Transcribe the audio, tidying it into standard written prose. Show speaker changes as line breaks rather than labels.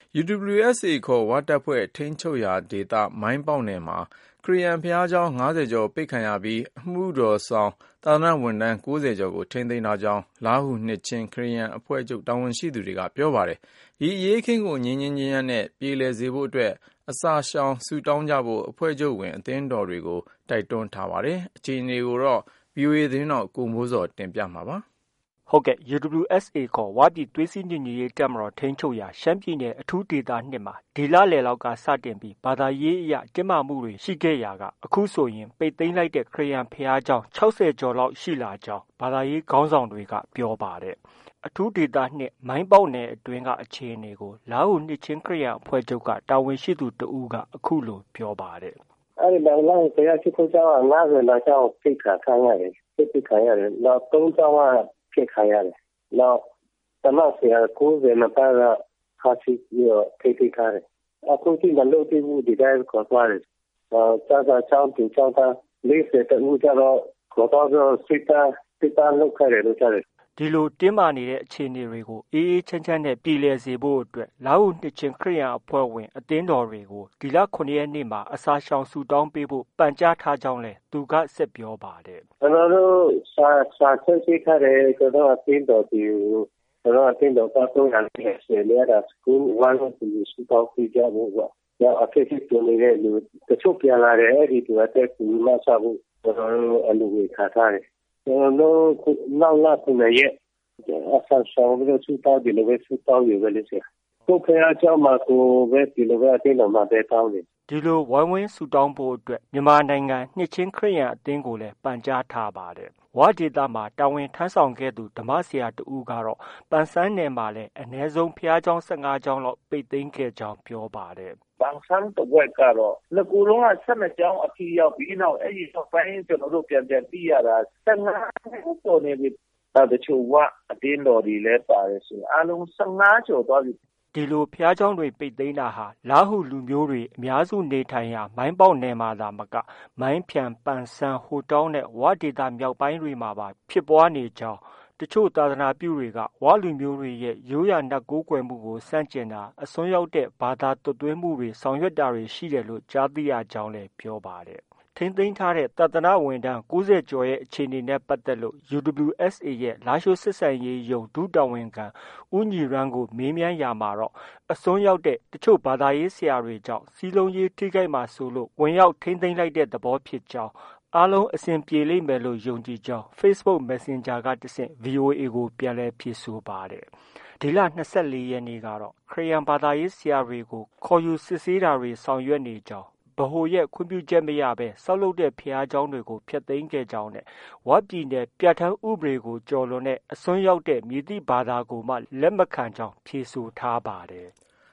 UWSA ခေါ်ဝတပ်ဖွဲ့ထိန်းချုပ်ရာဒေသမိုင်းပေါက်နယ်မှာခရစ်ယာန်ဘုရားကျောင်း50ကျော်ပိတ်ခံရပြီးအမှုတော်ဆောင်သာသနာဝန်ထမ်း90ကျော်ကိုထိန်းသိမ်းထားကြောင်းလားဟူနှစ်ချင်းခရစ်ယာန်အဖွဲ့ချုပ်တာဝန်ရှိသူတွေကပြောပါတယ်။ဒီအရေးအခင်းကိုငြိမ်းငြိမ်းချမ်းချမ်းနဲ့ပြေလည်စေဖို့အတွက်အစာရှောင်ဆုတောင်းကြဖို့အဖွဲ့ချုပ်ဝင်အသင်းတော်တွေကိုတိုက်တွန်းထားပါတယ်။အခြေအနေကိုတော့ VOA သတင်းတော်ကိုမိုးဇော်တင်ပြမှာပါ။
UWSA ခေါ်ဝပြည်သွေးစည်းညီညွတ်ရေးတပ်မတော်ထိန်းချုပ်ရာရှမ်းပြည်နယ်အထူးဒေသ2မှာဒီလလယ်လောက်ကစတင်ပြီးဘာသာရေးအရတင်းမာမှုတွေရှိခဲ့ရာကအခုဆိုရင်ပိတ်သိမ်းလိုက်တဲ့ခရစ်ယာန်ဘုရားကျောင်း60ကျော်လောက်ရှိလာကြောင်းဘာသာရေးခေါင်းဆောင်တွေကပြောပါတယ်။အထူးဒေသ2မိုင်းပေါက်နယ်အတွင်းကအခြေအနေကိုလားဟူနှစ်ချင်းခရစ်ယာန်အဖွဲ့ချုပ်ကတာဝန်ရှိသူတဦးကအခုလိုပြောပါတယ်
။အဲဒီဘင်္ဂလားဘုရားရှိခိုးကျောင်းက50လောက်ကျောင်းပိတ်ခံရတယ်။ပိတ်ခံရတယ်။နောက်3ကျောင်းကဖြစ်ခံရတယ်။နောက်ဓမ္မဆရာ90နှစ်ပတ်ကခါစီပြီးတော့ထိတ်ထားတယ်။အခုထိမလုပ်သေးဘူးဒီတိုင်းခေါ်သွားတယ်။ကျောင်းသားကျောင်းသူကျောင်းသား40တဦးကျတော့ခေါ်သွားတော့စစ်သားလုပ်ခဲ့တယ်လို့ကြားတယ်
။ဒီလိုတင်းမာနေတဲ့အခြေအနေတွေကိုအေးအေးချမ်းချမ်းနဲ့ပြည်လည်စေဖို့အတွက်လားဟူနှစ်ချင်းခရစ်ယာန်အဖွဲ့ဝင်အသင်းတော်တွေကိုဒီလ9ရက်နေ့မှာအစာရှောင်ဆုတောင်းပေးဖို့ပန်ကြားထားကြောင်းလည်းသူကဆက်ပြောပါတယ်
။ကျွန်တော်တို့စာချက်ရှိထားတယ်ကျွန်တော်အသင်းတော်တွေကိုကျွန်တော်အသင်းတော်က300ဆယ်လဲတာစကူဝမ်းလို့ဆုတောင်းပေးကြဖို့ပေါ့။နောက်အခက်အခဲတွေနေတဲ့လူတချို့ပြန်လာတယ်အဲ့ဒီတွေအသက်ကြီးမှဆောက်ဖို့ကျွန်တော်တို့အလုပ်တွေခါထားတယ်ကျွန်တော်နောက်လာခုနှစ်ရက်အဆဆောင်ပြီးဆုတောင်းဒီလိုပဲဆုတောင်းရပဲလေဆရာကိုဖះเจ้าမှာကိုပဲဒီလိုပဲအတင်းတော်မှာပဲတောင်းတယ်
ဒီလိုဝိုင်းဝန်းဆုတောင်းဖို့အတွက်မြန်မာနိုင်ငံနှစ်ချင်းခရစ်ယာန်အသင်းကိုလည်းပန်ကြားထားပါတယ်ဝါဒေတာမှာတာဝန်ထမ်းဆောင်ခဲ့သူဓမ္မဆရာတဦးကတော့ပန်ဆန်းနယ်မှာလည်းအ ਨੇ ဆုံးဖះเจ้า15ကျောင်းလောက်ပိတ်သိမ်းခဲ့ကြောင်းပြောပါတယ်
ပန်ဆန်းတစ်ဝက်ကတော့ငကူလုံးက12ကျောင်းအထီးရောက်ပြီးနောက်အဲ့ဒီတော့ပိုင်းကျွန်တော်တို့ပြန်ပြီးရတာ15ကျော်နေပြီတချို့အတင်းတော်တွေလည်းပါတယ်ဆိုအားလုံး15ကျော်သွားပြီ
ဒီလိုဖျားเจ้าတွေပိတ်သိမ်းတာဟာလားဟူလူမျိုးတွေအများစုနေထိုင်ရာမိုင်းပေါက်နယ်မှာသာမကမိုင်းဖြန်ပန်ဆန်းဟိုတောင်းနဲ့ဝဒေတာမြောက်ပိုင်းတွေမှာပါဖြစ်ပွားနေကြောင်းတချို့သာသနာပြုတွေကဝလူမျိုးတွေရဲ့ရိုးရာနတ်ကိုးကွယ်မှုကိုစန့်ကျင်တာအစွန်းရောက်တဲ့ဘာသာသွတ်သွင်းမှုတွေဆောင်ရွက်တာတွေရှိတယ်လို့ကြားသိရကြောင်းလည်းပြောပါတယ်ထိန်းသိမ်းထားတဲ့သာသနာဝန်ထမ်း90ကျော်ရဲ့အခြေအနေနဲ့ပတ်သက်လို့ UWSA ရဲ့လားရှိုးစစ်ဆိုင်ရေးယုံဒုတာဝန်ခံဦးညီရန်ကိုမေးမြန်းရာမှာတော့အစွန်းရောက်တဲ့တချို့ဘာသာရေးဆရာတွေကြောင့်စီးလုံးရေးထိခိုက်မှာဆိုလို့ဝင်ရောက်ထိန်းသိမ်းလိုက်တဲ့သဘောဖြစ်ကြောင်းအားလုံးအဆင်ပြေလိမ့်မယ်လို့ယုံကြည်ကြောင်း Facebook Messenger ကတဆင့် VOA ကိုပြန်လည်ဖြေဆိုပါတယ်ဒီလ24ရက်နေ့ကတော့ခရစ်ယာန်ဘာသာရေးဆရာတွေကိုခေါ်ယူစစ်ဆေးတာတွေဆောင်ရွက်နေကြောင်းဗဟိုရဲ့ခွင့်ပြုချက်မရဘဲဆောက်လုပ်တဲ့ဘုရားကျောင်းတွေကိုဖျက်သိမ်းခဲ့ကြောင်းနဲ့ဝပြည်နယ်ပြဋ္ဌာန်းဥပဒေကိုကျော်လွန်တဲ့အစွန်းရောက်တဲ့မည်သည့်ဘာသာကိုမှလက်မခံကြောင်းဖြေဆိုထားပါတယ်။